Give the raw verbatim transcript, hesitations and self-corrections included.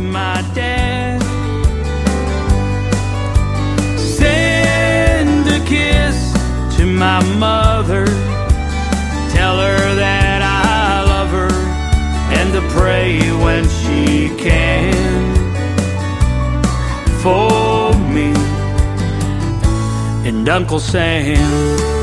my dad. Send a kiss to my mother, tell her that I love her, and to pray when she can for me and Uncle Sam.